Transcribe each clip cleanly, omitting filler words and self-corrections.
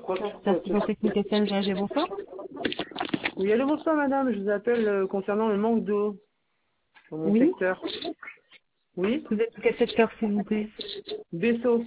Assistance technique SNGAG, bonsoir. Oui, allô, bonsoir madame, je vous appelle concernant le manque d'eau dans mon Oui. secteur. Oui, Vous êtes de quel secteur, s'il vous plaît? Bessot,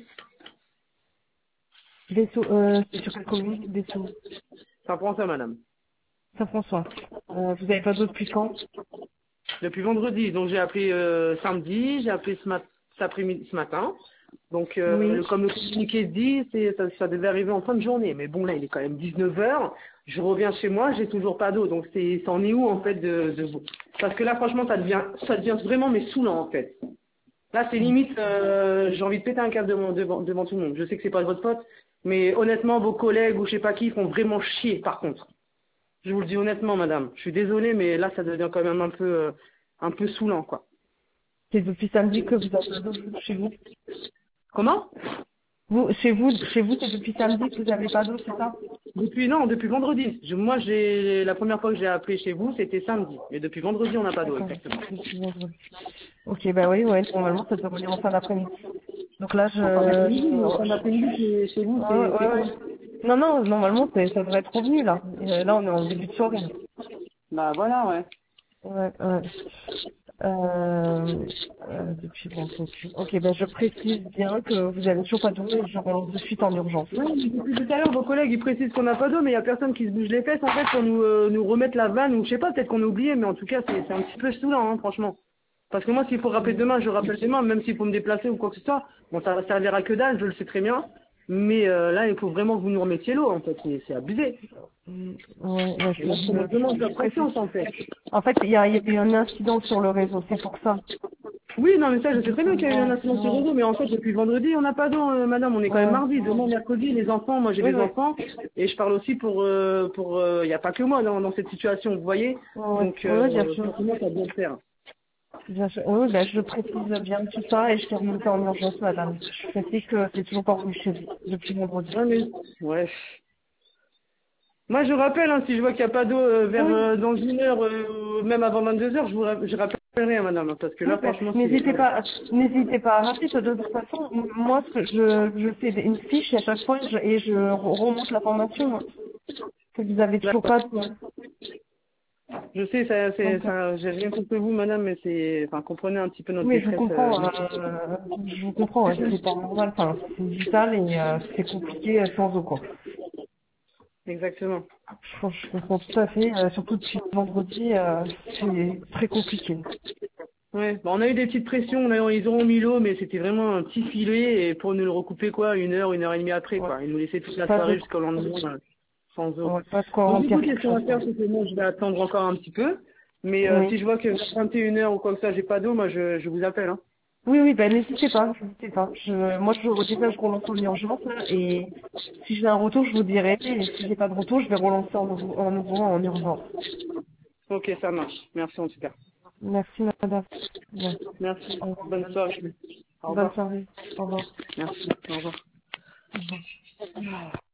Dessau, c'est sur quelle commune? Dessau. ça prend ça madame. Saint-François. Vous n'avez pas d'eau depuis quand? Depuis vendredi, donc j'ai appelé samedi, j'ai appelé cet après-midi, ce matin. Donc Oui. comme le communiqué dit, ça devait arriver en fin de journée. Mais bon là, il est quand même 19 heures. Je reviens chez moi, j'ai toujours pas d'eau. Donc c'en est où en fait de vous? Parce que là franchement ça devient vraiment mais saoulant en fait. Là, c'est limite, j'ai envie de péter un câble devant tout le monde. Je sais que c'est pas de votre faute, mais honnêtement, vos collègues ou je sais pas qui font vraiment chier, par contre. Je vous le dis honnêtement, madame. Je suis désolé, mais là, ça devient quand même un peu saoulant, quoi. C'est depuis samedi que vous avez pas d'eau chez vous? Comment? Chez vous, c'est depuis samedi que vous n'avez pas d'eau, c'est ça? Non, depuis vendredi. Moi, la première fois que j'ai appelé chez vous, c'était samedi. Mais depuis vendredi, on n'a pas d'eau, D'accord. exactement. Depuis vendredi. Ok, bah oui, ouais, normalement, ça devrait venir en fin d'après-midi. Donc là, En fin d'après-midi, mais en fin d'après-midi, chez vous, ouais, c'est ouais, quand? ouais. Non, non, normalement, ça devrait être revenu, là. Là, on est en début de soirée. Bah voilà, ouais. Ouais, ouais. Depuis vendredi. Ok, ben je précise bien que vous avez toujours pas d'eau et je relance de suite en urgence. Oui, mais depuis tout à l'heure, vos collègues, ils précisent qu'on n'a pas d'eau, mais il n'y a personne qui se bouge les fesses, en fait, pour nous remettre la vanne, ou je sais pas, peut-être qu'on a oublié, mais en tout cas, c'est un petit peu saoulant, hein, franchement. Parce que moi, s'il faut rappeler demain, je rappelle demain, même s'il faut me déplacer ou quoi que ce soit. Bon, ça va servir à que dalle, je le sais très bien. Mais là, il faut vraiment que vous nous remettiez l'eau, en fait, c'est abusé. Ouais, ouais, Et là, on me demande de je faire précise. confiance, en fait. En fait, il y a eu un incident sur le réseau, c'est pour ça. Oui, non, mais ça, je sais Du très coup, bien qu'il y a eu un incident sur le réseau, mais en fait, depuis vendredi, on n'a pas d'eau, madame, on est quand même ouais. mardi, demain, mercredi, les enfants, moi j'ai Oui, des oui. enfants, et je parle aussi il n'y a pas que moi dans cette situation, vous voyez, Ouais, donc, ouais, bien sûr. forcément, ça doit le faire. Bien sûr. Oui, ben, je précise bien tout ça et je t'ai remonté en urgence, madame. Je précise que c'est toujours pas revenu chez vous depuis vendredi. Ouais, mais, ouais. Moi, je rappelle, hein, si je vois qu'il n'y a pas d'eau Oui. dans une heure, même avant 22 heures, je rappellerai, hein, madame, hein, parce que Oui, là, ben, franchement, n'hésitez pas à rappeler. De toute façon, moi, ce que je fais une fiche à chaque fois et je remonte l'information, hein, que vous avez toujours D'accord. pas de... Je sais, Donc, j'ai rien contre vous, madame, mais enfin, comprenez un petit peu notre oui, je vous détresse. comprends. Je vous comprends. Hein, c'est pas normal. Enfin, c'est vital et c'est compliqué sans eau, quoi. Exactement. Je comprends tout à fait. Surtout depuis vendredi, c'est très compliqué. Ouais, bah, on a eu des petites pressions, ils ont mis l'eau, mais c'était vraiment un petit filet, et pour nous le recouper, quoi, une heure et demie après, Ouais. quoi. Ils nous laissaient toute la Pas de, soirée jusqu'au lendemain, sans eau. ouais, pas de quoi Donc du remplir coup, quelque question chose, à quoi. faire, c'est que moi, je vais attendre encore un petit peu, mais Oui. si je vois que vers 21 heures ou quoi que ça, j'ai pas d'eau, moi, je vous appelle, hein. Oui, oui, ben n'hésitez pas, n'hésitez pas. Moi, déjà, je relance en urgence, là, et si j'ai un retour, je vous dirai, et si j'ai pas de retour, je vais relancer en nouveau en urgence. Ok, ça marche. Merci en tout cas. Merci, madame. Bien. Merci. Au revoir. Bonne soirée. Au Bonne revoir. soirée. Au revoir. Merci. Au revoir. Au revoir.